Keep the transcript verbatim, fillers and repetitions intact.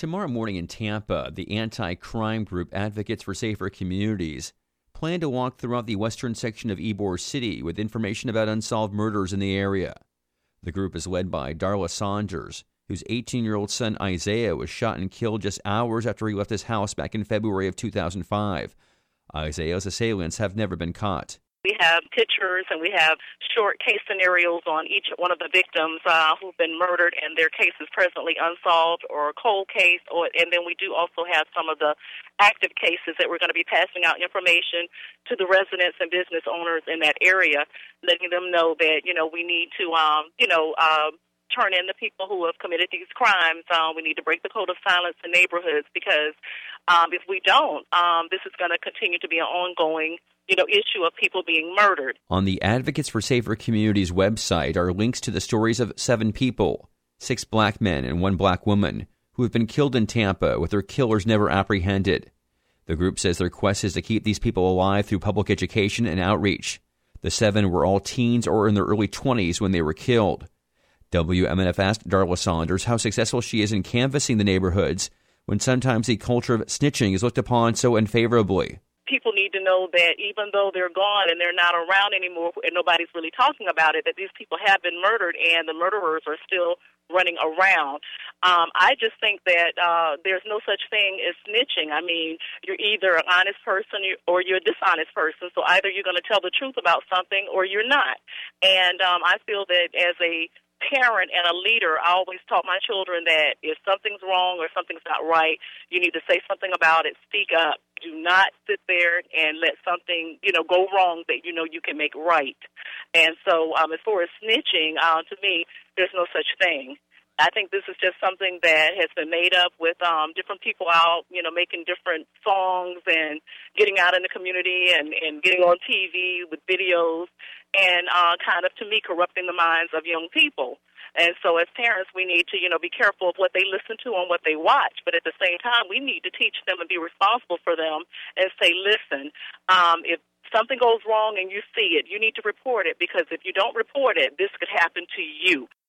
Tomorrow morning in Tampa, the anti-crime group Advocates for Safer Communities plan to walk throughout the western section of Ybor City with information about unsolved murders in the area. The group is led by Darla Saunders, whose eighteen-year-old son Isaiah was shot and killed just hours after he left his house back in February of two thousand five. Isaiah's assailants have never been caught. We have pictures and we have short case scenarios on each one of the victims uh, who've been murdered, and their case is presently unsolved or a cold case. Or, and then we do also have some of the active cases that we're going to be passing out information to the residents and business owners in that area, letting them know that, you know, we need to, um, you know, uh, turn in the people who have committed these crimes. Um, we need to break the code of silence in neighborhoods because um, if we don't, um, this is going to continue to be an ongoing you know, issue of people being murdered. On the Advocates for Safer Communities website are links to the stories of seven people, six black men and one black woman, who have been killed in Tampa with their killers never apprehended. The group says their quest is to keep these people alive through public education and outreach. The seven were all teens or in their early twenties when they were killed. W M N F asked Darla Saunders how successful she is in canvassing the neighborhoods when sometimes the culture of snitching is looked upon so unfavorably. People need to know that even though they're gone and they're not around anymore and nobody's really talking about it, that these people have been murdered and the murderers are still running around. Um, I just think that uh, there's no such thing as snitching. I mean, you're either an honest person or you're a dishonest person. So either you're going to tell the truth about something or you're not. And um, I feel that as a parent and a leader, I always taught my children that if something's wrong or something's not right, you need to say something about it, speak up. Do not sit there and let something, you know, go wrong that you know you can make right. And so um, as far as snitching, uh, to me, there's no such thing. I think this is just something that has been made up with um, different people out, you know, making different songs and getting out in the community and, and getting on T V with videos and uh, kind of, to me, corrupting the minds of young people. And so as parents, we need to, you know, be careful of what they listen to and what they watch. But at the same time, we need to teach them and be responsible for them and say, listen, um, if something goes wrong and you see it, you need to report it, because if you don't report it, this could happen to you.